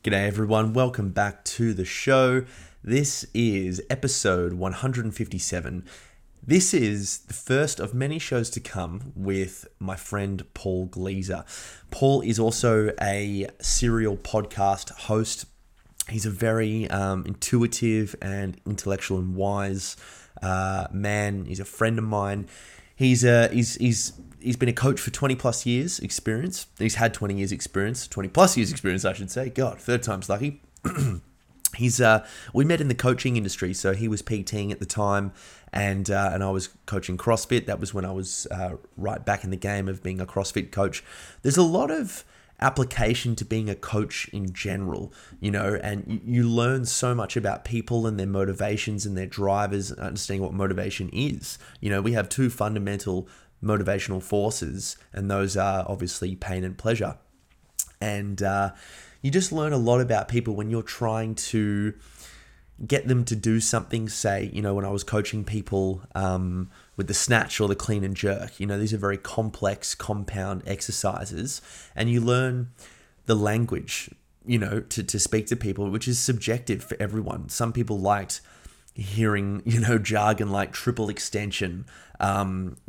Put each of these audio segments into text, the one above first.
G'day everyone, welcome back to the show. This is episode 157. This is the first of many shows to come with my friend Paul Gleaser. Paul is also a serial podcast host. He's a very intuitive and intellectual and wise man. He's a friend of mine. He's been a coach for 20 plus years experience. He's had 20 years experience, 20 plus years experience, I should say. God, third time's lucky. We met in the coaching industry. So he was PTing at the time and I was coaching CrossFit. That was when I was right back in the game of being a CrossFit coach. There's a lot of application to being a coach in general, and you learn so much about people and their motivations and their drivers, understanding what motivation is. We have two fundamental motivational forces, and those are obviously pain and pleasure. And you just learn a lot about people when you're trying to get them to do something. Say, when I was coaching people with the snatch or the clean and jerk, these are very complex compound exercises, and you learn the language, to speak to people, which is subjective for everyone. Some people liked hearing, jargon like triple extension, and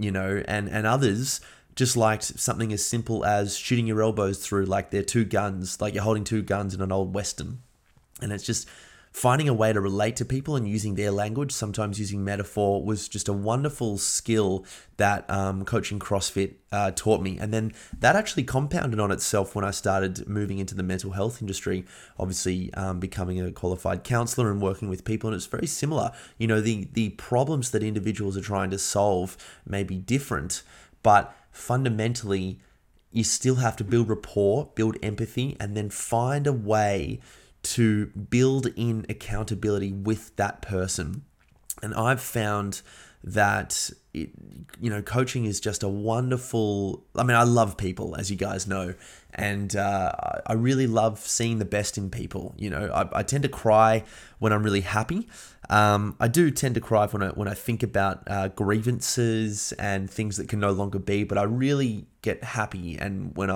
others just liked something as simple as shooting your elbows through like they're two guns, like you're holding two guns in an old Western. And it's just finding a way to relate to people and using their language, sometimes using metaphor, was just a wonderful skill that coaching CrossFit taught me. And then that actually compounded on itself when I started moving into the mental health industry, obviously becoming a qualified counselor and working with people. And it's very similar. The problems that individuals are trying to solve may be different, but fundamentally, you still have to build rapport, build empathy, and then find a way to build in accountability with that person. And I've found that coaching is just a wonderful, I love people, as you guys know, and I really love seeing the best in people. I tend to cry when I'm really happy. I do tend to cry when I think about grievances and things that can no longer be, but I really get happy, and when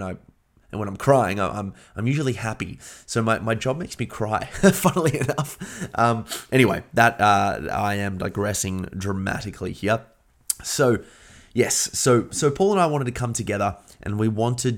I'm crying, I'm usually happy. So my job makes me cry, funnily enough. Anyway, that I am digressing dramatically here. So yes, so Paul and I wanted to come together, and we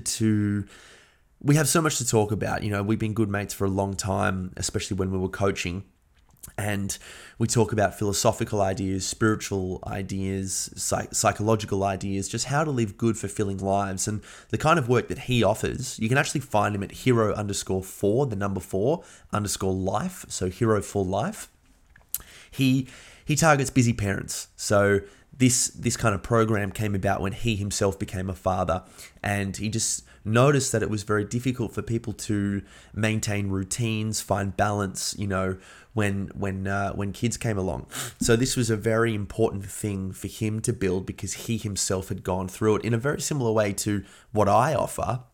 have so much to talk about. We've been good mates for a long time, especially when we were coaching. And we talk about philosophical ideas, spiritual ideas, psychological ideas, just how to live good, fulfilling lives. And the kind of work that he offers, you can actually find him at hero_4, the number 4_life. So Hero for Life. He targets busy parents. So this kind of program came about when he himself became a father, and he just noticed that it was very difficult for people to maintain routines, find balance, when kids came along. So this was a very important thing for him to build, because he himself had gone through it in a very similar way to what I offer.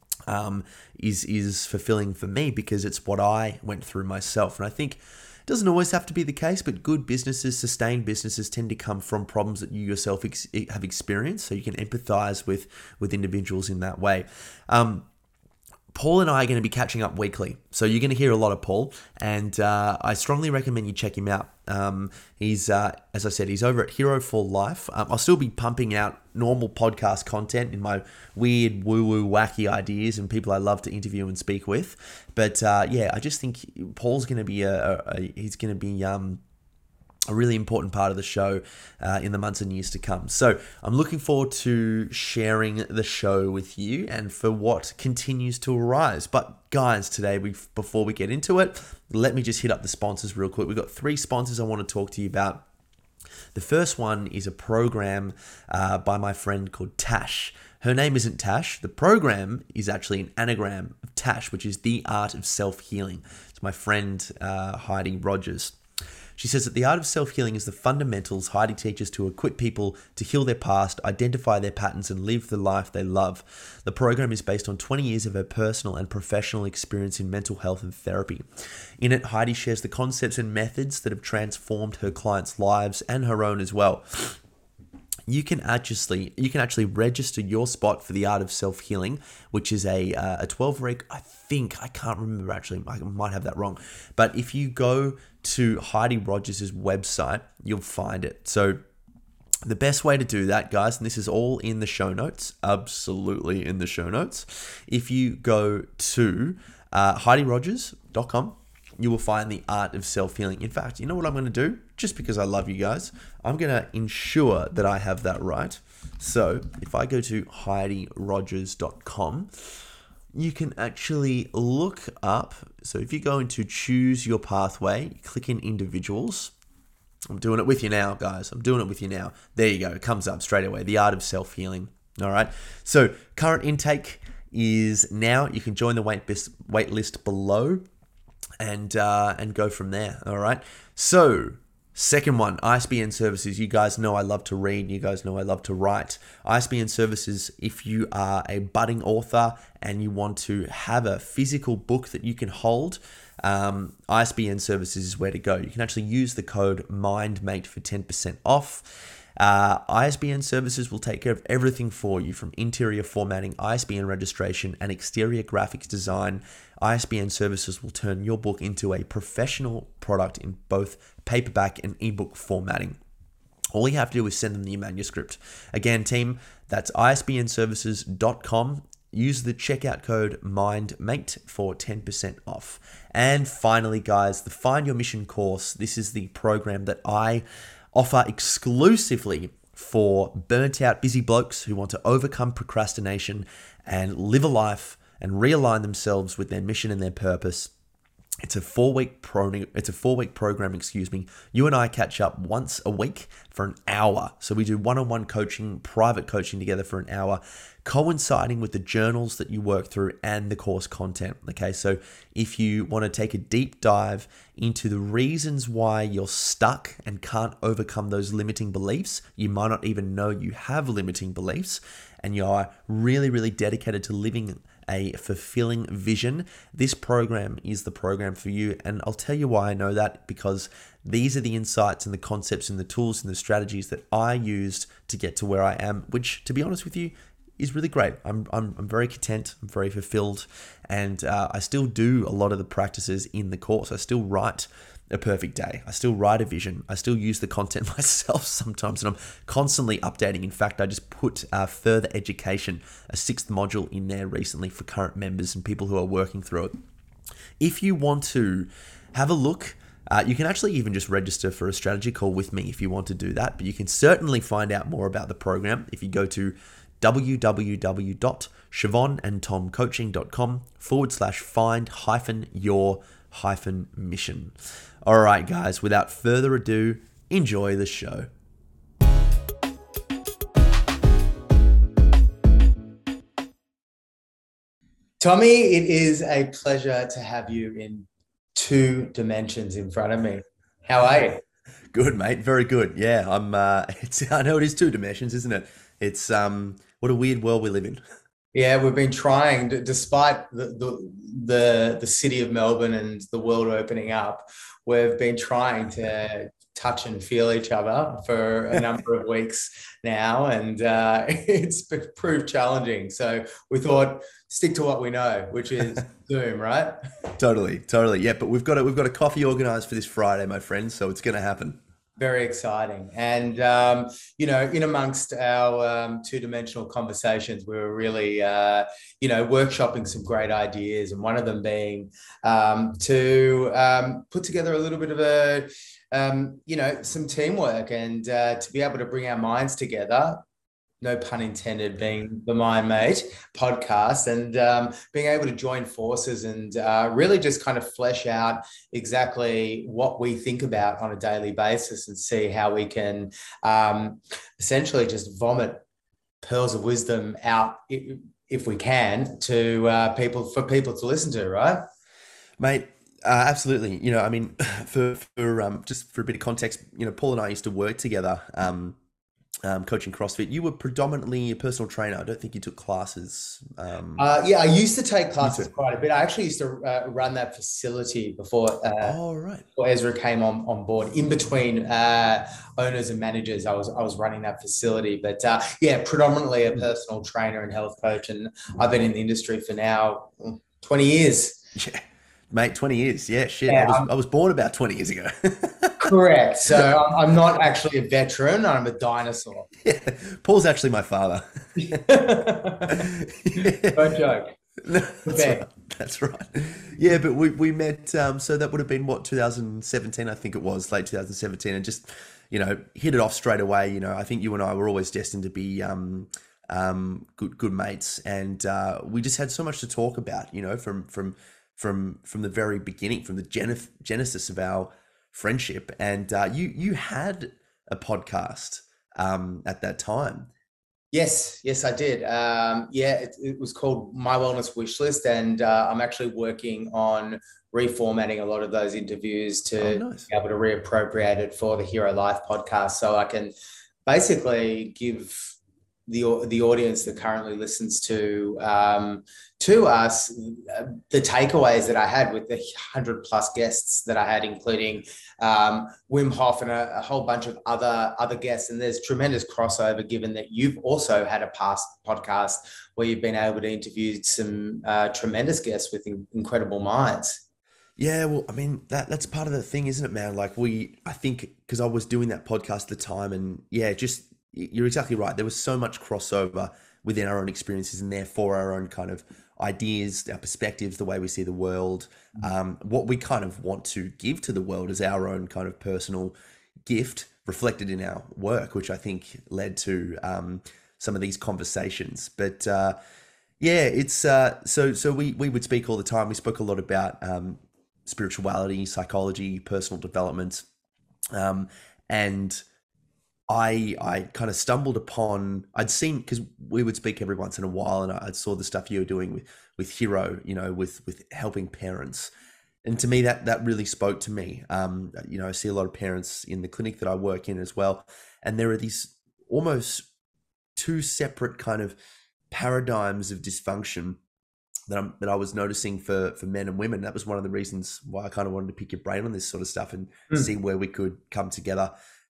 Is fulfilling for me because it's what I went through myself. And I think it doesn't always have to be the case, but good businesses, sustained businesses, tend to come from problems that you yourself have experienced, so you can empathize with individuals in that way. Paul and I are going to be catching up weekly, so you're going to hear a lot of Paul, and I strongly recommend you check him out. He's, as I said, he's over at Hero for Life. I'll still be pumping out normal podcast content in my weird, woo-woo, wacky ideas and people I love to interview and speak with. But I just think Paul's going to be a really important part of the show in the months and years to come. So I'm looking forward to sharing the show with you and for what continues to arise. But guys, today, before we get into it, let me just hit up the sponsors real quick. We've got 3 sponsors I want to talk to you about. The first one is a program by my friend called Tash. Her name isn't Tash. The program is actually an anagram of Tash, which is The Art of Self-Healing. It's my friend Heidi Rogers. She says that the art of self-healing is the fundamentals Heidi teaches to equip people to heal their past, identify their patterns, and live the life they love. The program is based on 20 years of her personal and professional experience in mental health and therapy. In it, Heidi shares the concepts and methods that have transformed her clients' lives and her own as well. you can actually register your spot for the Art of Self Healing, which is a 12-week. I can't remember actually. I might have that wrong. But if you go to Heidi Rogers' website, you'll find it. So the best way to do that, guys, and this is all in the show notes, absolutely in the show notes. If you go to HeidiRogers.com, you will find the Art of Self-Healing. In fact, you know what I'm going to do? Just because I love you guys, I'm going to ensure that I have that right. So if I go to HeidiRogers.com, you can actually look up. So if you go into choose your pathway, click in individuals. I'm doing it with you now, guys. I'm doing it with you now. There you go. It comes up straight away. The Art of Self-Healing. All right. So current intake is now. You can join the wait list below and go from there. All right. So second one, ISBN services. You guys know I love to read. You guys know I love to write. ISBN services, if you are a budding author and you want to have a physical book that you can hold, ISBN services is where to go. You can actually use the code MINDMATE for 10% off. ISBN services will take care of everything for you, from interior formatting, ISBN registration, and exterior graphics design. ISBN services will turn your book into a professional product in both paperback and ebook formatting. All you have to do is send them your manuscript. Again, team, that's isbnservices.com. Use the checkout code MINDMATE for 10% off. And finally, guys, the Find Your Mission course. This is the program that I offer exclusively for burnt out busy blokes who want to overcome procrastination and live a life and realign themselves with their mission and their purpose. It's a 4-week program, You and I catch up once a week for an hour. So we do one-on-one coaching, private coaching together for an hour, coinciding with the journals that you work through and the course content. Okay, so if you want to take a deep dive into the reasons why you're stuck and can't overcome those limiting beliefs, you might not even know you have limiting beliefs, and you are really, really dedicated to living a fulfilling vision, this program is the program for you. And I'll tell you why I know that, because these are the insights and the concepts and the tools and the strategies that I used to get to where I am, which, to be honest with you, is really great. I'm very content, I'm very fulfilled, and I still do a lot of the practices in the course. I still write a perfect day. I still write a vision. I still use the content myself sometimes, and I'm constantly updating. In fact, I just put further education, a 6th module in there recently for current members and people who are working through it. If you want to have a look, you can actually even just register for a strategy call with me if you want to do that, but you can certainly find out more about the program if you go to www.siobhanandtomcoaching.com/find-your-mission. All right, guys, without further ado, enjoy the show. Tommy, it is a pleasure to have you in 2 dimensions in front of me. How are you? Good, mate. Very good. Yeah, I know it is 2 dimensions, isn't it? It's what a weird world we live in. Yeah, we've been trying, despite the city of Melbourne and the world opening up, we've been trying to touch and feel each other for a number of weeks now, and it's proved challenging. So we thought, stick to what we know, which is Zoom, right? Totally. Yeah, but we've got a coffee organized for this Friday, my friend, so it's going to happen. Very exciting. And, in amongst our 2-dimensional conversations, we were really, workshopping some great ideas. And one of them being to put together a little bit of some teamwork and to be able to bring our minds together. No pun intended, being the Mind Mate podcast, and being able to join forces and really just kind of flesh out exactly what we think about on a daily basis and see how we can essentially just vomit pearls of wisdom out, if we can, to people to listen to, right? Mate, absolutely. For just for a bit of context, Paul and I used to work together coaching CrossFit. You were predominantly a personal trainer. I don't think you took classes. Yeah, I used to take You classes too. quite a bit. I actually used to run that facility Oh, right. before Ezra came on board. In between owners and managers, I was running that facility. But yeah, predominantly a Hmm. personal trainer and health coach, and I've been in the industry for now 20 years. Yeah, mate, 20 years. Yeah, shit. Yeah, I was born about 20 years ago. correct. So I'm not actually a veteran. I'm a dinosaur. Yeah. Paul's actually my father. Don't joke. No, that's Okay. right. That's right. Yeah, but we met. So that would have been what, 2017, I think it was, late 2017, and just hit it off straight away. I think you and I were always destined to be good mates, and we just had so much to talk about. From the very beginning, from the genesis of our friendship, and you had a podcast at that time. Yes, I did. Yeah, it was called My Wellness Wish List, and I'm actually working on reformatting a lot of those interviews Oh, to nice. be able to reappropriate it for the Hero Life podcast, so I can basically give the audience that currently listens to us the takeaways that I had with the 100+ guests that I had, including Wim Hof and a whole bunch of other guests. And there's tremendous crossover, given that you've also had a past podcast where you've been able to interview some tremendous guests with incredible minds. Yeah, well, I mean that's part of the thing, isn't it, man? Like I think because I was doing that podcast at the time, and yeah, just you're exactly right. There was so much crossover within our own experiences, and therefore our own kind of ideas, our perspectives, the way we see the world, what we kind of want to give to the world as our own kind of personal gift reflected in our work, which I think led to some of these conversations. But yeah, it's so we would speak all the time. We spoke a lot about spirituality, psychology, personal development, and I kind of stumbled upon. I'd seen, because we would speak every once in a while, and I saw the stuff you were doing with Hero, with helping parents, and to me that really spoke to me. I see a lot of parents in the clinic that I work in as well, and there are these almost two separate kind of paradigms of dysfunction that I was noticing for men and women. That was one of the reasons why I kind of wanted to pick your brain on this sort of stuff and see where we could come together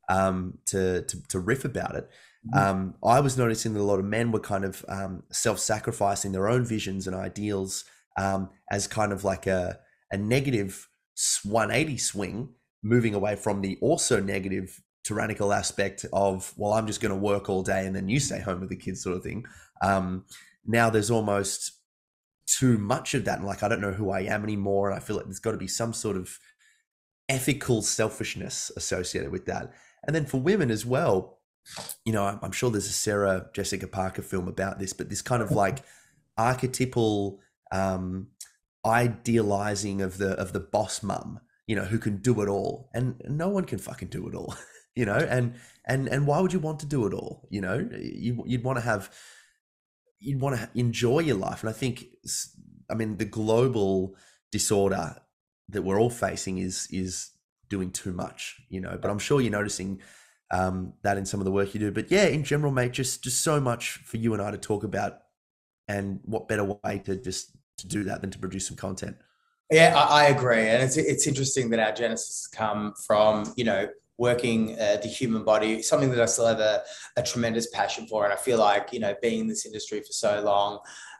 to riff about it. I was noticing that a lot of men were kind of self-sacrificing their own visions and ideals as kind of like a negative 180 swing, moving away from the also negative tyrannical aspect of, well, I'm just going to work all day and then you stay home with the kids, sort of thing. Now there's almost too much of that, and like I don't know who I am anymore, and I feel like there's got to be some sort of ethical selfishness associated with that. And then for women as well, I'm sure there's a Sarah Jessica Parker film about this, but this kind of like archetypal idealizing of the boss mum, who can do it all, and no one can fucking do it all, and why would you want to do it all? You'd want to enjoy your life. And I think, I mean, the global disorder that we're all facing is doing too much, but I'm sure you're noticing that in some of the work you do. But yeah, in general, mate, just so much for you and I to talk about, and what better way to do that than to produce some content. Yeah, I agree, and it's interesting that our genesis come from working the human body, something that I still have a tremendous passion for, and I feel like being in this industry for so long,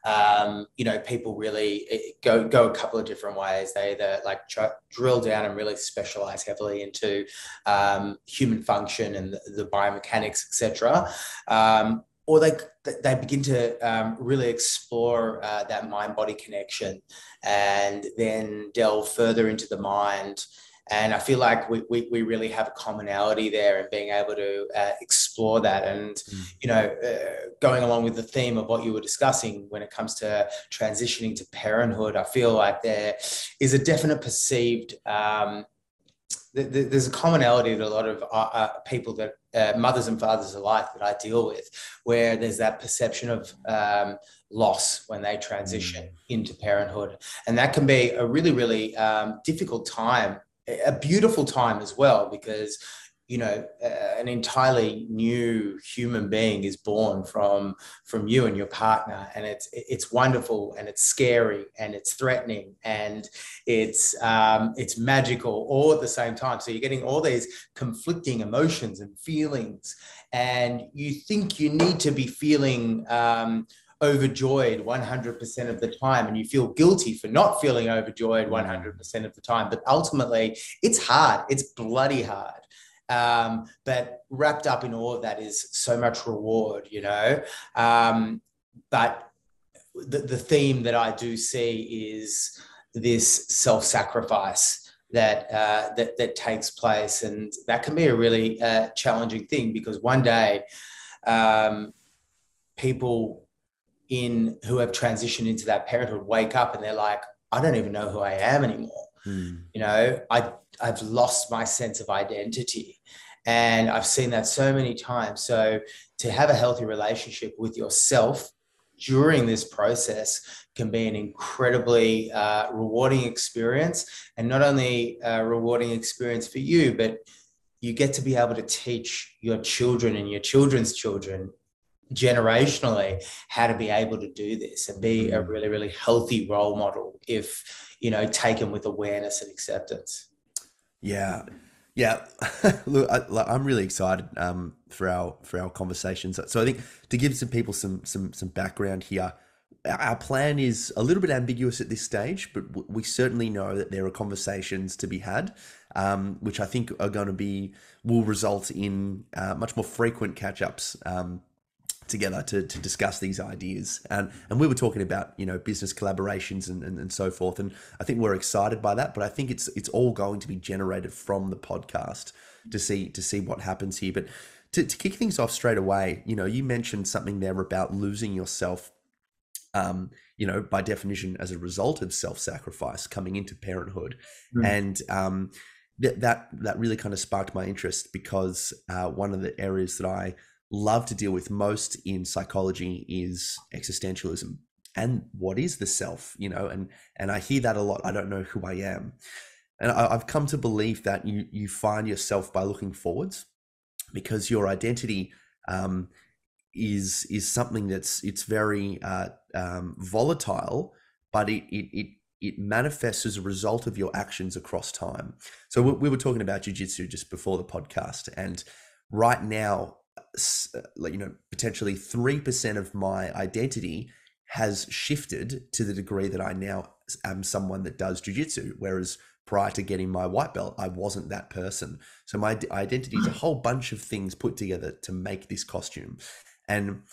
people really go a couple of different ways. They either like drill down and really specialize heavily into human function and the biomechanics, etc. Or they begin to really explore that mind-body connection, and then delve further into the mind. And I feel like we really have a commonality there in being able to explore that. And, going along with the theme of what you were discussing when it comes to transitioning to parenthood, I feel like there is a definite perceived, there's a commonality that a lot of people that mothers and fathers alike that I deal with, where there's that perception of loss when they transition into parenthood. And that can be a really, really difficult time, a beautiful time as well, because an entirely new human being is born from you and your partner, and it's wonderful, and it's scary, and it's threatening, and it's magical all at the same time. So you're getting all these conflicting emotions and feelings, and you think you need to be feeling overjoyed 100% of the time, and you feel guilty for not feeling overjoyed 100% of the time. But ultimately, it's hard. It's bloody hard. But wrapped up in all of that is so much reward, but the theme that I do see is this self-sacrifice that takes place, and that can be a really challenging thing, because one day people who have transitioned into that parenthood wake up and they're like, I don't even know who I am anymore. I've lost my sense of identity. And I've seen that so many times. So to have a healthy relationship with yourself during this process can be an incredibly rewarding experience. And not only a rewarding experience for you, but you get to be able to teach your children and your children's children generationally how to be able to do this and be a really, really healthy role model if, taken with awareness and acceptance. Yeah. Look, I'm really excited for our conversations. So I think to give some people some background here, our plan is a little bit ambiguous at this stage, but we certainly know that there are conversations to be had, which I think will result in much more frequent catch-ups together to discuss these ideas. And we were talking about, business collaborations and so forth. And I think we're excited by that, but I think it's all going to be generated from the podcast to see what happens here. But to kick things off straight away, you mentioned something there about losing yourself, by definition, as a result of self-sacrifice coming into parenthood. And that really kind of sparked my interest, because one of the areas that I love to deal with most in psychology is existentialism and what is the self, and I hear that a lot. I don't know who I am. And I've come to believe that you find yourself by looking forwards, because your identity is something it's very volatile, but it manifests as a result of your actions across time. So we were talking about jiu-jitsu just before the podcast, and right now, potentially 3% of my identity has shifted to the degree that I now am someone that does jiu-jitsu, whereas prior to getting my white belt, I wasn't that person. So my identity is a whole bunch of things put together to make this costume. And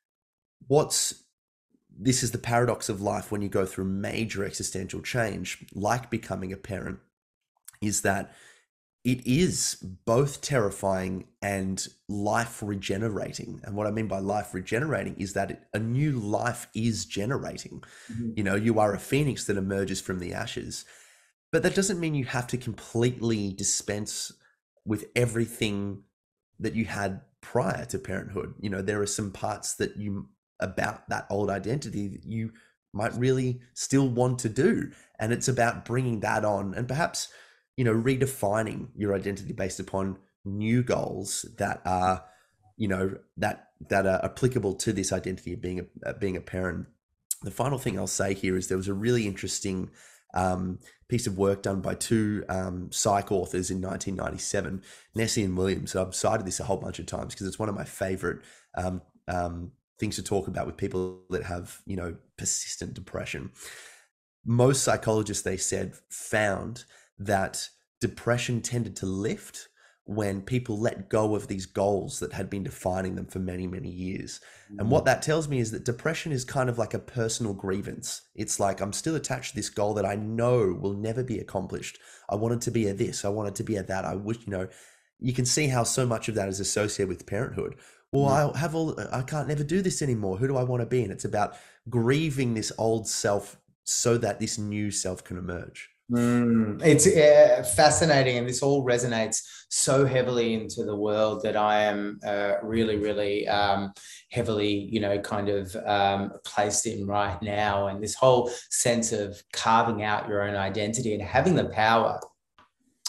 this is the paradox of life when you go through major existential change, like becoming a parent, is that it is both terrifying and life regenerating. And what I mean by life regenerating is that a new life is generating. You are a phoenix that emerges from the ashes. But that doesn't mean you have to completely dispense with everything that you had prior to parenthood. There are some parts about that old identity that you might really still want to do. And it's about bringing that on and perhaps redefining your identity based upon new goals that are, that are applicable to this identity of being a parent. The final thing I'll say here is there was a really interesting piece of work done by two psych authors in 1997, Nessie and Williams. So I've cited this a whole bunch of times because it's one of my favorite things to talk about with people that have, persistent depression. Most psychologists, they said, found that depression tended to lift when people let go of these goals that had been defining them for many, many years. And what that tells me is that depression is kind of like a personal grievance. It's like, I'm still attached to this goal that I know will never be accomplished. I want it to be a this, I want it to be a that. I wish, you can see how so much of that is associated with parenthood. Well, I can't never do this anymore. Who do I want to be? And it's about grieving this old self so that this new self can emerge. It's fascinating, and this all resonates so heavily into the world that I am really, really heavily, placed in right now. And this whole sense of carving out your own identity and having the power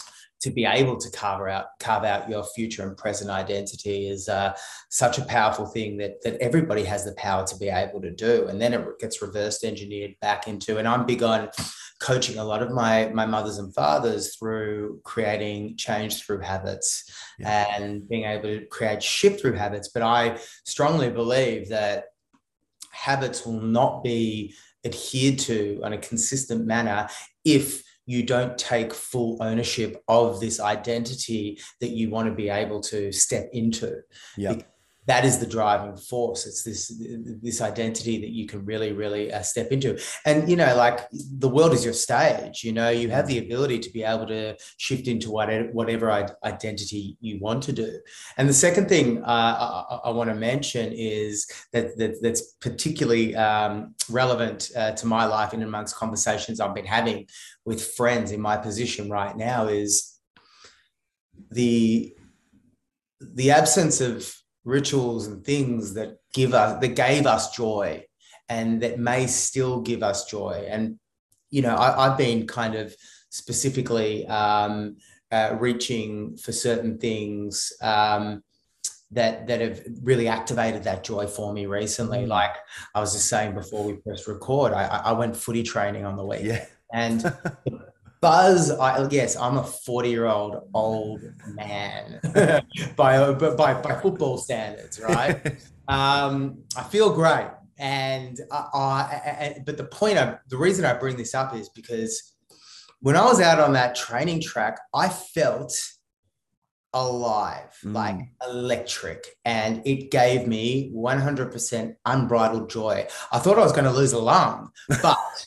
to be able to carve out your future and present identity is such a powerful thing that everybody has the power to be able to do. And then it gets reverse engineered back into, and I'm big on coaching a lot of my mothers and fathers through creating change through habits and being able to create shift through habits. But I strongly believe that habits will not be adhered to in a consistent manner if you don't take full ownership of this identity that you want to be able to step into. Yeah. That is the driving force. It's this identity that you can really step into. And, you know, like the world is your stage, you know, you have the ability to be able to shift into whatever identity you want to do. And the second thing I want to mention is that's particularly relevant to my life and amongst conversations I've been having with friends in my position right now is the absence of rituals and things that gave us joy and that may still give us joy. And, you know, I've been kind of specifically reaching for certain things that have really activated that joy for me recently. Like I was just saying before we press record, I went footy training on the weekend. Yeah. And buzz, yes, I'm a 40-year-old old man by football standards, right? I feel great. And but the reason I bring this up is because when I was out on that training track, I felt alive, like electric, and it gave me 100% unbridled joy. I thought I was going to lose a lung, but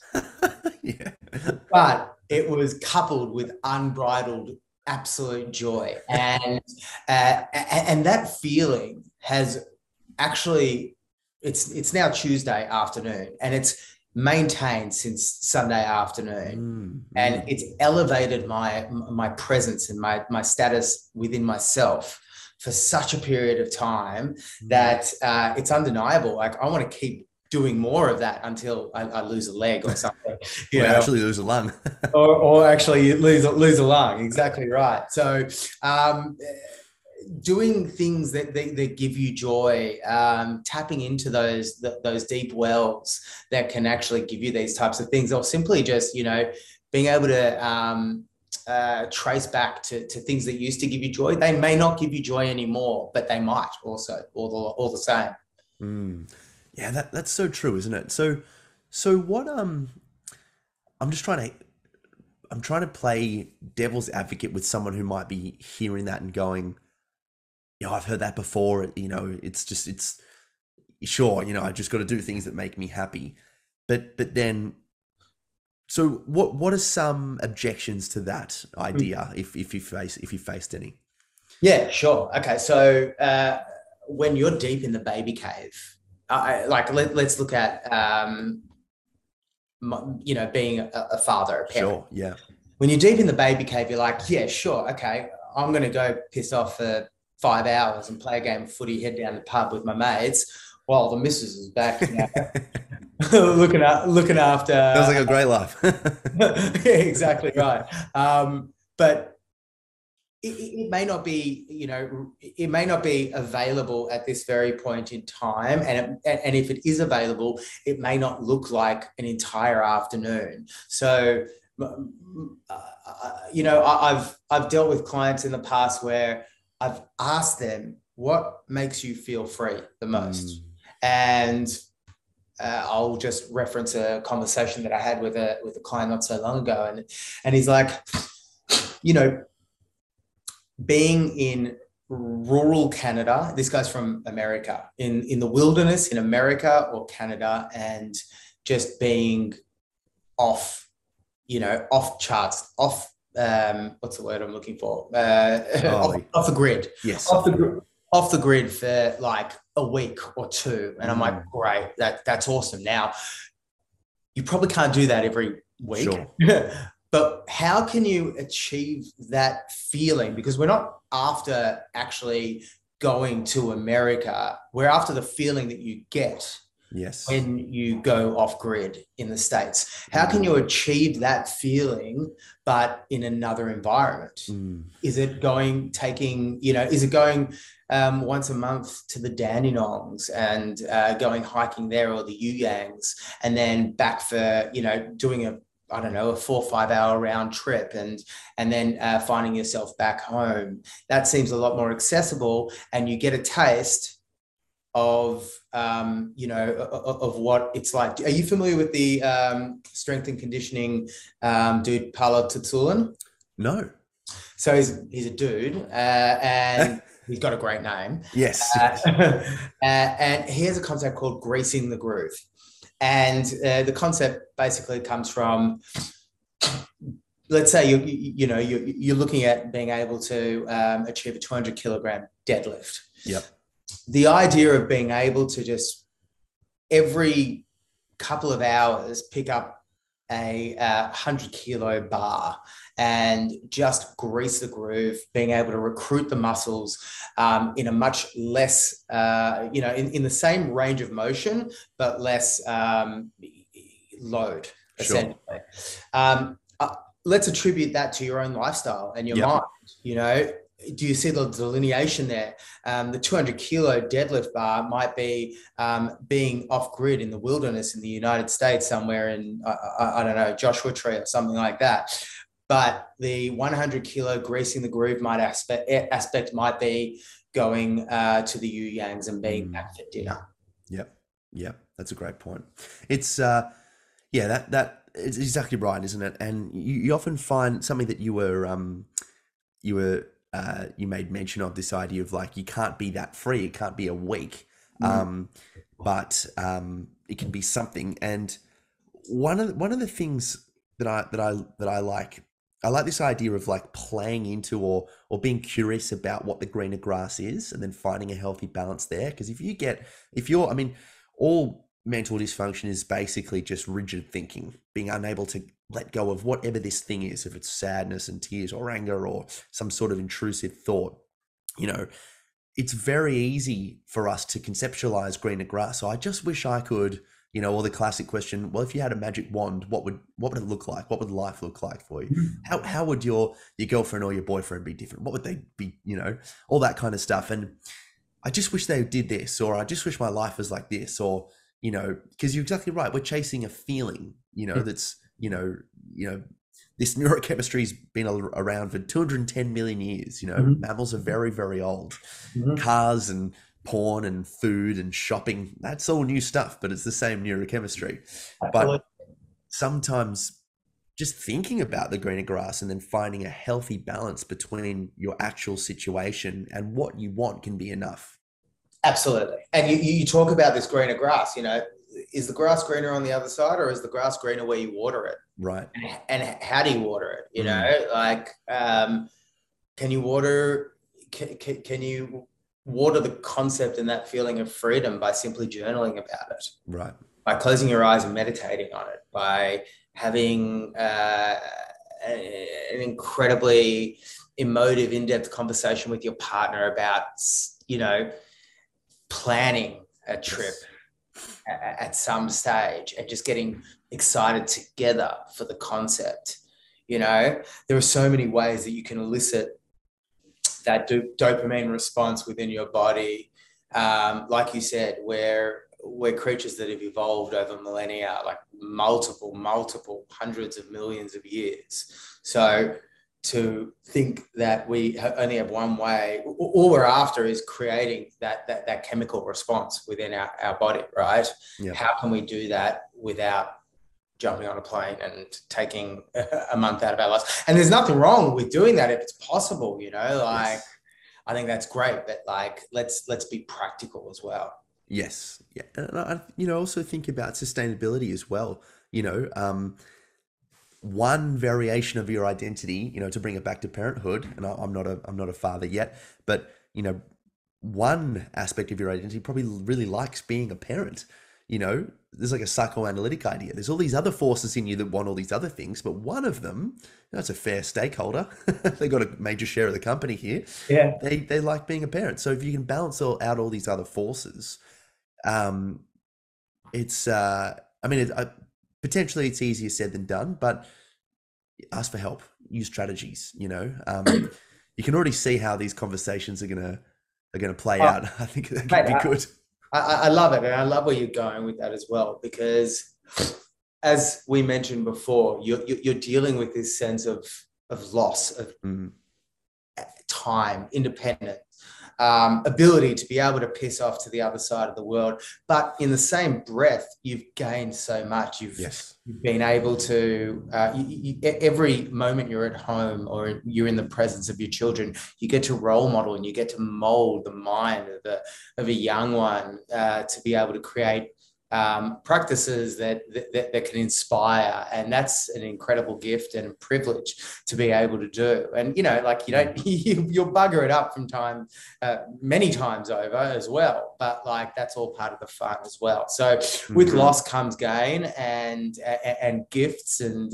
but it was coupled with unbridled absolute joy, and that feeling has actually it's now Tuesday afternoon, and it's maintained since Sunday afternoon, and it's elevated my presence and my status within myself for such a period of time that it's undeniable. Like I want to keep doing more of that until I lose a leg or something. Or actually lose a lung. or actually lose a lung. Exactly right. So doing things that give you joy, tapping into those deep wells that can actually give you these types of things, or simply just, you know, being able to trace back to things that used to give you joy. They may not give you joy anymore, but they might also, all the same. Yeah, that's so true, isn't it? So what I'm trying to play devil's advocate with someone who might be hearing that and going, you know, I've heard that before, you know, it's sure, you know, I just got to do things that make me happy. But then, so what are some objections to that idea if you faced any? Yeah, sure. Okay. So when you're deep in the baby cave, let's look at, you know, being a father, a parent. Sure, yeah. When you're deep in the baby cave, you're like, yeah, sure, okay, I'm going to go piss off for 5 hours and play a game of footy, head down the pub with my mates while the missus is back, you know, looking after. Sounds like a great life. Yeah, exactly right. But it may not be, you know, it may not be available at this very point in time, and if it is available, it may not look like an entire afternoon. So, you know, I've dealt with clients in the past where I've asked them, what makes you feel free the most? And I'll just reference a conversation that I had with a client not so long ago, and he's like, you know, being in rural Canada, this guy's from America, in the wilderness in America or Canada, and just being off, you know, off charts, off, what's the word I'm looking for? Off the grid. Yes. Off the grid for like a week or two. And I'm like, great, that's awesome. Now, you probably can't do that every week. Sure. But how can you achieve that feeling? Because we're not after actually going to America. We're after the feeling that you get Yes. when you go off grid in the States? How can you achieve that feeling, but in another environment? Is it going, is it going once a month to the Dandenongs and going hiking there, or the Yuyangs, and then back for, doing I don't know, a 4 or 5 hour round trip, and then finding yourself back home? That seems a lot more accessible, and you get a taste of of what it's like. Are you familiar with the strength and conditioning dude Paolo Tsutsoulan? No. So he's a dude, and he's got a great name. Yes. And he has a concept called greasing the groove, and the concept basically comes from, let's say you're looking at being able to achieve a 200 kilogram deadlift. Yep. The idea of being able to just every couple of hours pick up a 100-kilo bar and just grease the groove, being able to recruit the muscles in a much less, in the same range of motion, but less load, essentially. Let's attribute that to your own lifestyle and your mind. Do you see the delineation there? The 200-kilo deadlift bar might be being off grid in the wilderness in the United States, somewhere in, I don't know, Joshua Tree or something like that. But the 100-kilo greasing the groove aspect might be going to the Yuyangs and being back for dinner. Yep. That's a great point. It's that it's exactly right, isn't it? And you often find something that you made mention of, this idea of like, you can't be that free, it can't be a week, but it can be something. And one of the things that I like this idea of like playing into or being curious about what the greener grass is, and then finding a healthy balance there. Because all mental dysfunction is basically just rigid thinking, being unable to let go of whatever this thing is, if it's sadness and tears or anger or some sort of intrusive thought. It's very easy for us to conceptualize greener grass. So I just wish I could, or the classic question, well, if you had a magic wand, what would it look like? What would life look like for you? How would your girlfriend or your boyfriend be different? What would they be, all that kind of stuff. And I just wish they did this, or I just wish my life was like this, or, because you're exactly right. We're chasing a feeling, that's, this neurochemistry's been around for 210 million years. Mammals are very, very old. Cars and porn and food and shopping, that's all new stuff, but it's the same neurochemistry. But sometimes just thinking about the greener grass and then finding a healthy balance between your actual situation and what you want can be enough. Absolutely. And you talk about this greener grass, is the grass greener on the other side, or is the grass greener where you water it? Right. And how do you water it? Can you water the concept and that feeling of freedom by simply journaling about it? Right. By closing your eyes and meditating on it, by having an incredibly emotive, in-depth conversation with your partner about, planning a trip at some stage, and just getting excited together for the concept. There are so many ways that you can elicit that dopamine response within your body. Like you said, we're creatures that have evolved over millennia, like multiple hundreds of millions of years. So to think that we only have one way, all we're after is creating that chemical response within our body, right? Yeah. How can we do that without jumping on a plane and taking a month out of our lives? And there's nothing wrong with doing that if it's possible, yes. I think that's great, but let's be practical as well. Yes. Yeah. And I also think about sustainability as well. One variation of your identity, to bring it back to parenthood, and I'm not a father yet, but one aspect of your identity probably really likes being a parent. There's like a psychoanalytic idea. There's all these other forces in you that want all these other things, but one of them, that's a fair stakeholder. They got a major share of the company here. Yeah, they like being a parent. So if you can balance out all these other forces, it's I mean, potentially it's easier said than done, but ask for help, use strategies, you can already see how these conversations are gonna play Oh, out. I think that could mate, be good. I love it, and I love where you're going with that as well, because as we mentioned before, you're dealing with this sense of loss of Mm, time, independence, ability to be able to piss off to the other side of the world. But in the same breath, you've gained so much. yes. You've been able to, every moment you're at home or you're in the presence of your children, you get to role model and you get to mold the mind of a young one to be able to create practices that can inspire, and that's an incredible gift and a privilege to be able to do. And like you Mm, don't you'll bugger it up from time many times over as well, but like that's all part of the fun as well. So with mm. loss comes gain, and gifts, and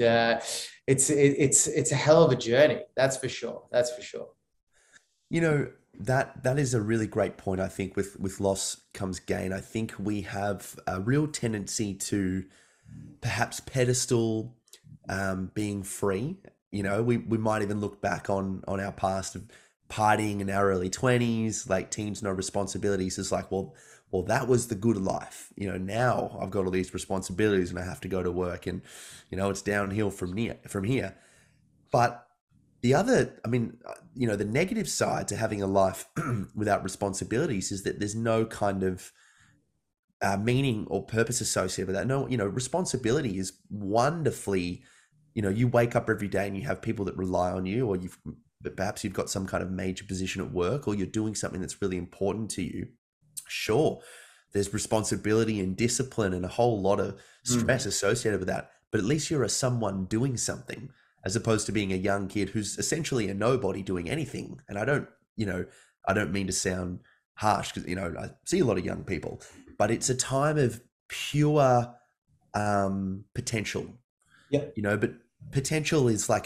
it's a hell of a journey. That's for sure. That's for sure. You know, that is a really great point. I think with loss comes gain. I think we have a real tendency to perhaps pedestal being free. We might even look back on our past of partying in our early 20s, like teens, no responsibilities. It's like, well, that was the good life. Now I've got all these responsibilities and I have to go to work, and it's downhill from here. But the other, I mean, the negative side to having a life without responsibilities is that there's no kind of meaning or purpose associated with that. No, responsibility is wonderfully, you wake up every day and you have people that rely on you, or perhaps you've got some kind of major position at work, or you're doing something that's really important to you. Sure, there's responsibility and discipline and a whole lot of stress Mm. associated with that, but at least you're a someone doing something, as opposed to being a young kid who's essentially a nobody doing anything. And I don't mean to sound harsh, because I see a lot of young people, but it's a time of pure potential. Yeah. But potential is like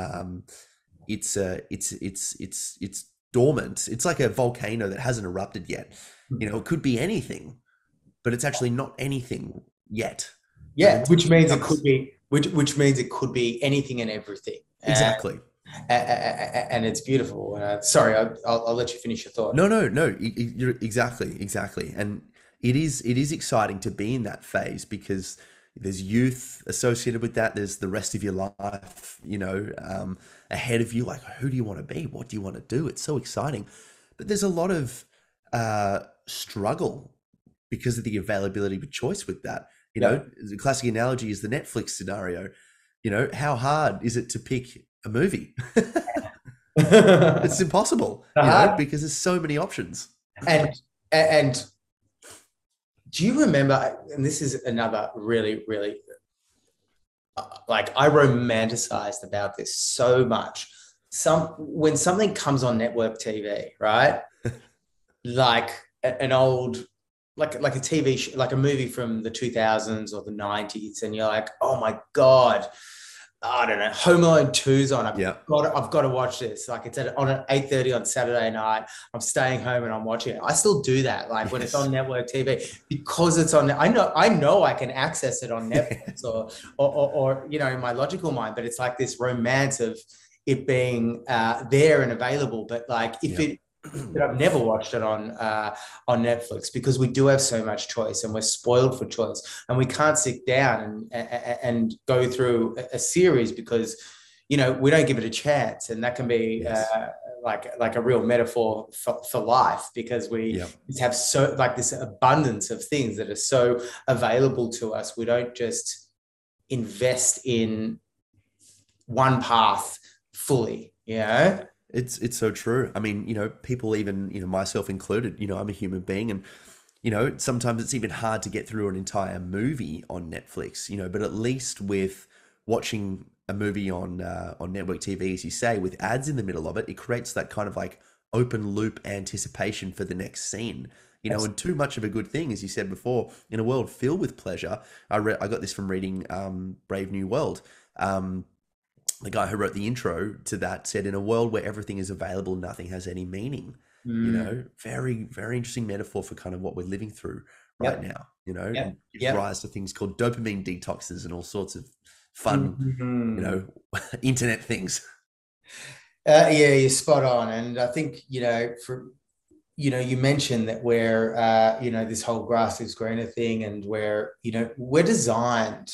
it's dormant. It's like a volcano that hasn't erupted yet. It could be anything, but it's actually not anything yet. But Yeah, until which it means it becomes could be which means it could be anything and everything. exactly. And it's beautiful. Sorry, I'll let you finish your thought. No, no, no. You're exactly, and it is exciting to be in that phase, because there's youth associated with that. There's the rest of your life, ahead of you. Like, who do you want to be? What do you want to do? It's so exciting, but there's a lot of struggle because of the availability of choice with that. Yeah. The classic analogy is the Netflix scenario. How hard is it to pick a movie? It's impossible, Uh-huh. because there's so many options. And do you remember? And this is another really, really like I romanticized about this so much. When something comes on network TV, right? Like an old like a TV show, like a movie from the 2000s or the 90s, and you're like, oh my God, I don't know, Home Alone 2's on. Yeah. I've got to watch this. Like it's on at 8:30 on Saturday night. I'm staying home and I'm watching it. I still do that. Like when it's Yes. on network TV, because it's on. I know I can access it on Netflix or in my logical mind, but it's like this romance of it being there and available. But like if Yeah. it but I've never watched it on Netflix, because we do have so much choice and we're spoiled for choice, and we can't sit down and go through a series because we don't give it a chance, and that can be Yes. like a real metaphor for life, because we Yeah. just have so like this abundance of things that are so available to us. We don't just invest in one path fully, It's so true. I mean, people, even, myself included, I'm a human being, and sometimes it's even hard to get through an entire movie on Netflix, but at least with watching a movie on network TV, as you say, with ads in the middle of it, it creates that kind of like open loop anticipation for the next scene. And too much of a good thing, as you said before, in a world filled with pleasure. I got this from reading Brave New World. The guy who wrote the intro to that said, in a world where everything is available, nothing has any meaning. Mm. Very, very interesting metaphor for kind of what we're living through right now, Yep. and gives Yep. rise to things called dopamine detoxes and all sorts of fun, Mhm. internet things. Yeah, you're spot on. And I think, you mentioned that we're, this whole grass is greener thing, and we're designed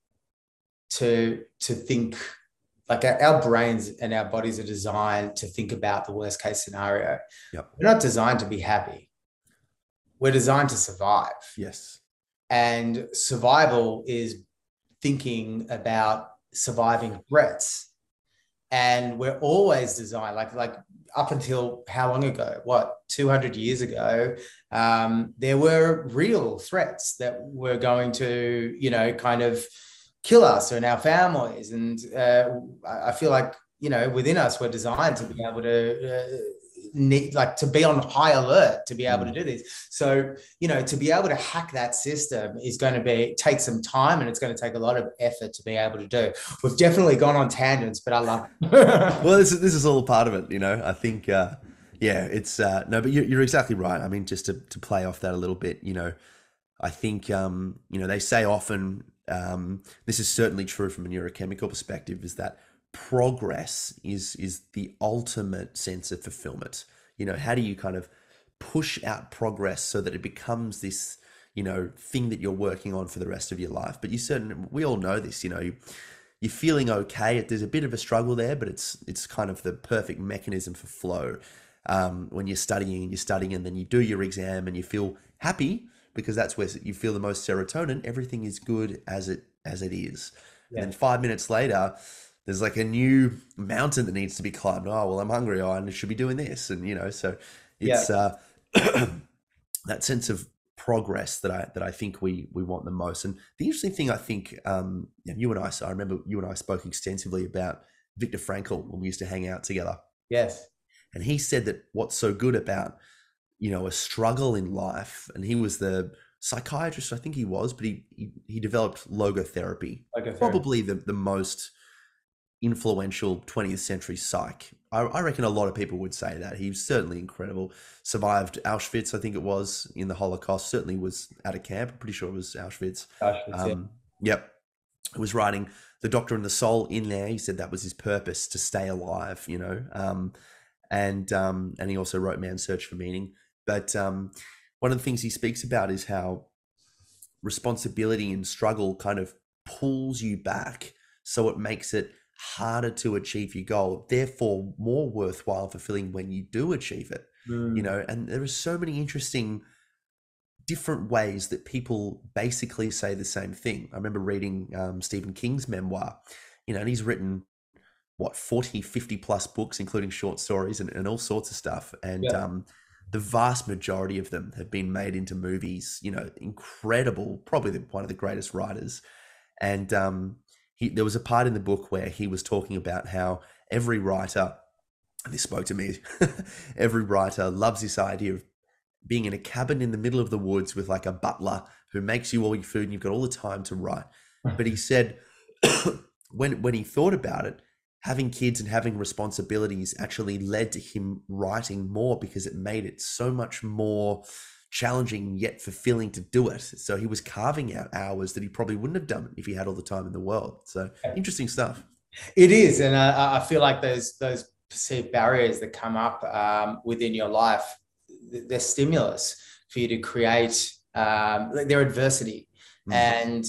to think, like our brains and our bodies are designed to think about the worst case scenario. Yep. We're not designed to be happy. We're designed to survive. Yes. And survival is thinking about surviving threats. And we're always designed, like up until how long ago? What, 200 years ago? There were real threats that were going to, kind of kill us and our families. And I feel like, within us, we're designed to be able to need, like, to be on high alert to be able to do this. So, to be able to hack that system is going to take some time, and it's going to take a lot of effort to be able to do. We've definitely gone on tangents, but I love it. Well, this is all part of it, I think, yeah, it's no, but you're exactly right. I mean, just to play off that a little bit, I think, they say often, this is certainly true from a neurochemical perspective, is that progress is the ultimate sense of fulfillment. How do you kind of push out progress so that it becomes this, thing that you're working on for the rest of your life? But we all know this, you're feeling okay. There's a bit of a struggle there, but it's kind of the perfect mechanism for flow. When you're studying and then you do your exam and you feel happy, because that's where you feel the most serotonin. Everything is good as it is. Yeah. And then 5 minutes later, there's like a new mountain that needs to be climbed. Oh, well, I'm hungry. Oh, I should be doing this. And, so it's that sense of progress that I think we want the most. And the interesting thing, I think, I remember you and I spoke extensively about Viktor Frankl when we used to hang out together. Yes. And he said that what's so good about, a struggle in life, and he was the psychiatrist, I think he was, but he developed logotherapy. Probably the most influential 20th century psych. I reckon a lot of people would say that. He was certainly incredible. Survived Auschwitz, I think it was, in the Holocaust. Certainly was at a camp. I'm pretty sure it was Auschwitz. Yep. He was writing The Doctor and the Soul in there. He said that was his purpose, to stay alive, and he also wrote Man's Search for Meaning. But one of the things he speaks about is how responsibility and struggle kind of pulls you back, so it makes it harder to achieve your goal, therefore more worthwhile, fulfilling when you do achieve it. And there are so many interesting different ways that people basically say the same thing. I remember reading Stephen King's memoir, and he's written 40, 50 plus books, including short stories and all sorts of stuff. And the vast majority of them have been made into movies, incredible, probably one of the greatest writers. And there was a part in the book where he was talking about how every writer, and this spoke to me, every writer loves this idea of being in a cabin in the middle of the woods with like a butler who makes you all your food and you've got all the time to write. But he said when he thought about it, having kids and having responsibilities actually led to him writing more, because it made it so much more challenging yet fulfilling to do it. So he was carving out hours that he probably wouldn't have done if he had all the time in the world. So interesting stuff. It is. And I feel like those perceived barriers that come up within your life, they're stimulus for you to create, their adversity. And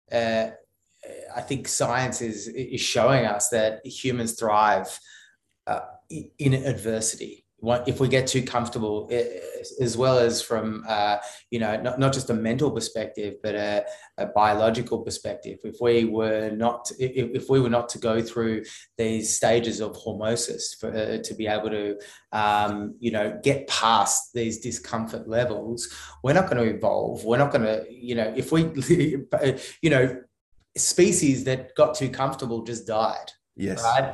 I think science is showing us that humans thrive in adversity. If we get too comfortable, as well as from not just a mental perspective, but a biological perspective. If we were not to go through these stages of hormesis to be able to get past these discomfort levels, we're not going to evolve. We're not going to, if we species that got too comfortable just died. Yes. Right.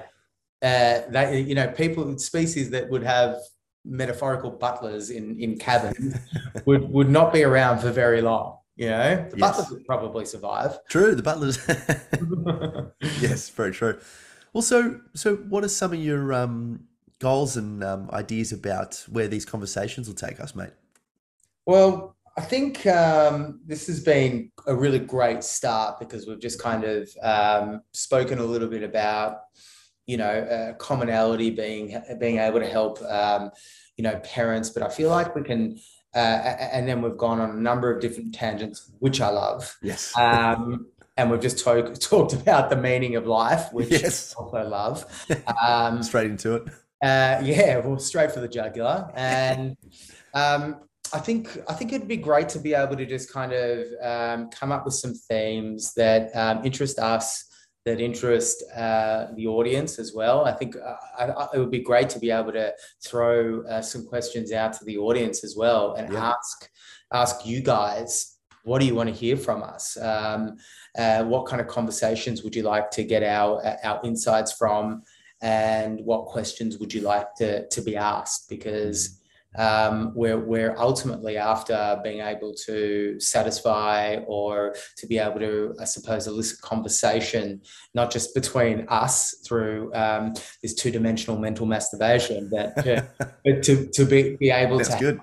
Species that would have metaphorical butlers in cabins would not be around for very long. The butlers would probably survive. True, the butlers. Yes, very true. Well, so what are some of your goals and ideas about where these conversations will take us, mate? Well, I think this has been a really great start because we've just kind of spoken a little bit about, commonality being able to help, parents. But I feel like we can, and then we've gone on a number of different tangents, which I love. Yes. And we've just talked about the meaning of life, which Yes. I also love. Straight into it. Yeah, well, straight for the jugular. And I think it'd be great to be able to just kind of come up with some themes that interest us, that interest the audience as well. I think it would be great to be able to throw some questions out to the audience as well and Yeah. ask you guys, what do you want to hear from us? What kind of conversations would you like to get our insights from? And what questions would you like to be asked? Because we're ultimately after being able to satisfy or to be able to, I suppose, elicit conversation, not just between us through this two-dimensional mental masturbation, but to be able That's to good.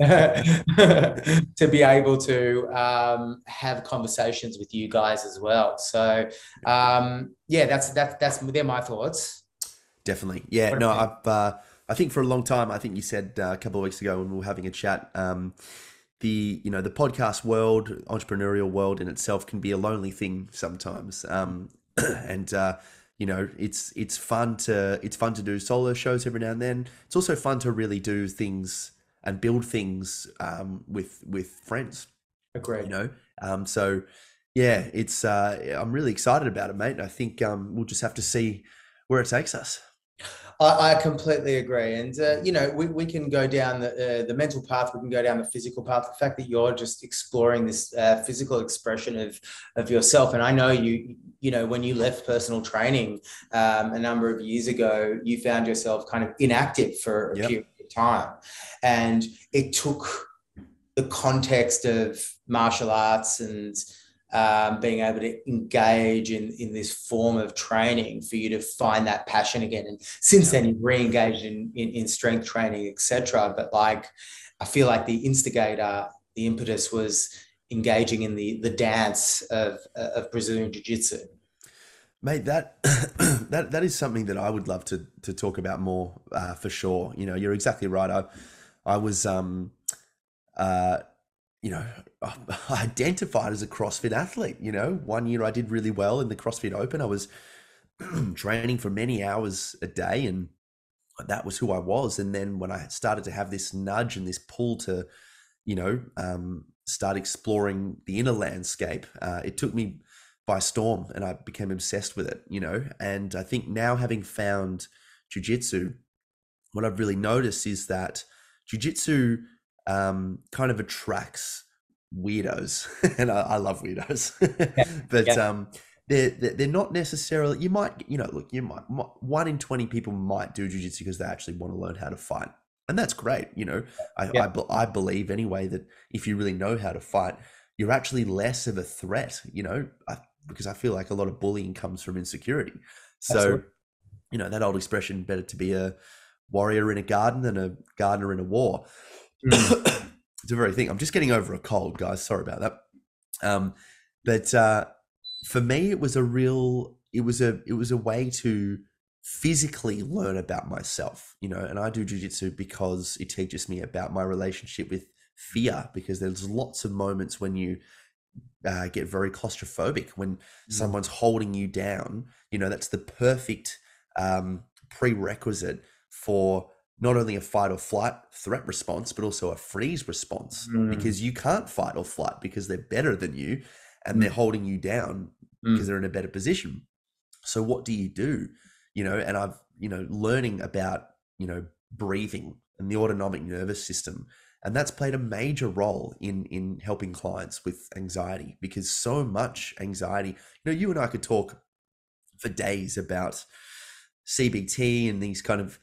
to be able to have conversations with you guys as well. So yeah, that's they're my thoughts. Definitely. Yeah. What No, about I think for a long time, I think you said a couple of weeks ago when we were having a chat, the podcast world, entrepreneurial world in itself can be a lonely thing sometimes. And it's fun to do solo shows every now and then. It's also fun to really do things and build things with friends. Agreed. So yeah, it's I'm really excited about it, mate. And I think we'll just have to see where it takes us. I completely agree. And, we can go down the mental path, we can go down the physical path. The fact that you're just exploring this physical expression of yourself. And I know when you left personal training a number of years ago, you found yourself kind of inactive for a period of time. And it took the context of martial arts and being able to engage in this form of training for you to find that passion again. And since then, you've re-engaged in strength training, etc. But I feel like the instigator, the impetus was engaging in the dance of Brazilian Jiu-Jitsu. Mate, that that is something that I would love to talk about more for sure. You're exactly right. I was identified as a CrossFit athlete. 1 year I did really well in the CrossFit Open. I was training for many hours a day, and that was who I was. And then when I started to have this nudge and this pull to, start exploring the inner landscape, it took me by storm, and I became obsessed with it. And I think now, having found jiu-jitsu, what I've really noticed is that jiu-jitsu kind of attracts weirdos, and I love weirdos. But they're not necessarily. You might, look, 1 in 20 people might do jiu-jitsu because they actually want to learn how to fight, and that's great. I believe anyway that if you really know how to fight, you're actually less of a threat. Because I feel like a lot of bullying comes from insecurity. So, Absolutely. That old expression, better to be a warrior in a garden than a gardener in a war. It's a very thing. I'm just getting over a cold, guys. Sorry about that. But for me, it was a way to physically learn about myself, and I do jiu-jitsu because it teaches me about my relationship with fear, because there's lots of moments when you get very claustrophobic when someone's holding you down. That's the perfect prerequisite for not only a fight or flight threat response, but also a freeze response, because you can't fight or flight because they're better than you and they're holding you down because they're in a better position. So what do you do? And I've, learning about, breathing and the autonomic nervous system. And that's played a major role in helping clients with anxiety, because so much anxiety, you and I could talk for days about CBT and these kind of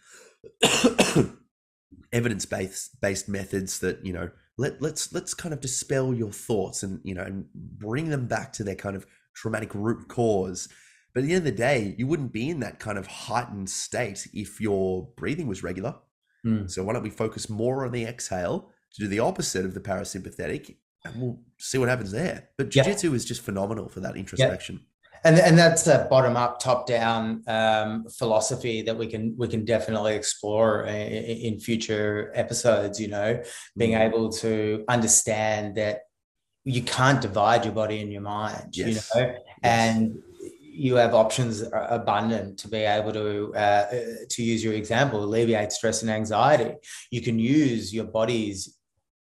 evidence-based methods that, let's kind of dispel your thoughts and, and bring them back to their kind of traumatic root cause. But at the end of the day, you wouldn't be in that kind of heightened state if your breathing was regular. So why don't we focus more on the exhale to do the opposite of the parasympathetic, and we'll see what happens there. But Yeah. jiu-jitsu is just phenomenal for that Yeah. introspection. And that's a bottom up, top down philosophy that we can definitely explore in future episodes. Being able to understand that you can't divide your body and your mind. Yes. And you have options abundant to be able to use your example, alleviate stress and anxiety. You can use your body's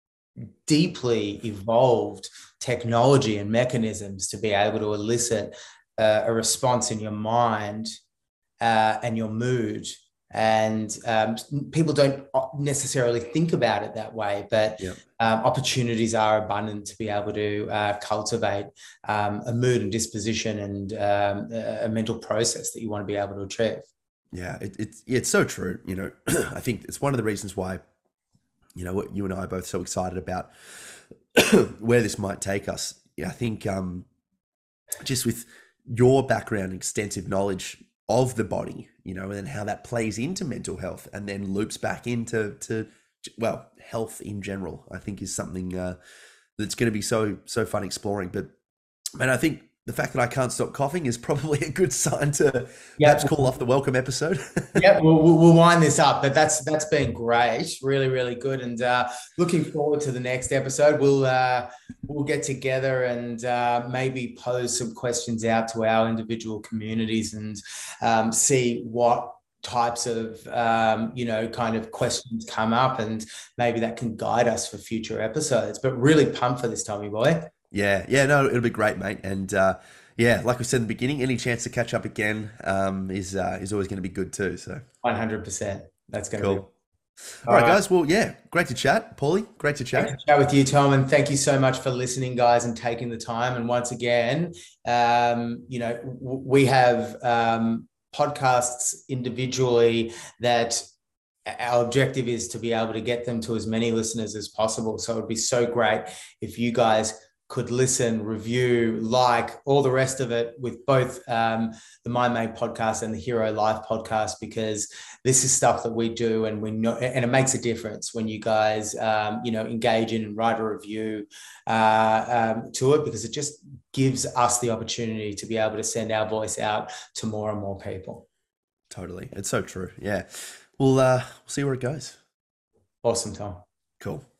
deeply evolved technology and mechanisms to be able to elicit a response in your mind and your mood. And people don't necessarily think about it that way, but opportunities are abundant to be able to cultivate a mood and disposition and a mental process that you want to be able to achieve. Yeah, it's so true. I think it's one of the reasons why, what you and I are both so excited about where this might take us. Yeah, I think just with your background, extensive knowledge of the body, and then how that plays into mental health and then loops back into health in general, I think is something that's going to be so fun exploring. But man, I think the fact that I can't stop coughing is probably a good sign to perhaps call off the welcome episode. Yeah, we'll wind this up, but that's been great, really, really good, and looking forward to the next episode. We'll get together and maybe pose some questions out to our individual communities and see what types of kind of questions come up, and maybe that can guide us for future episodes. But really pumped for this, Tommy boy. Yeah, no, it'll be great, mate. And like we said in the beginning, any chance to catch up again is always going to be good too. So 100%. That's going to cool. be All right, guys. Well, yeah, great to chat, Paulie. Great to chat. Great to chat with you, Tom, and thank you so much for listening, guys, and taking the time. And once again, we have podcasts individually that our objective is to be able to get them to as many listeners as possible. So it would be so great if you guys could listen, review, like all the rest of it with both the Mind Made podcast and the Hero Life podcast, because this is stuff that we do and we know, and it makes a difference when you guys, engage in and write a review to it, because it just gives us the opportunity to be able to send our voice out to more and more people. Totally. It's so true. Yeah. We'll see where it goes. Awesome, Tom. Cool.